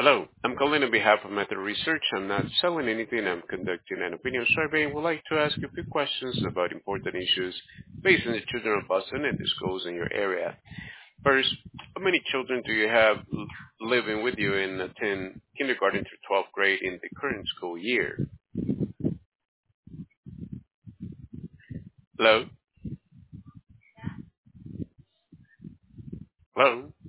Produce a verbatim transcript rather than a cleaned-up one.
Hello, I'm calling on behalf of Method Research. I'm not selling anything. I'm conducting an opinion survey and would like to ask you a few questions about important issues facing the children of Boston and the schools in your area. First, how many children do you have l- living with you and attend kindergarten through twelfth grade in the current school year? Hello? Hello?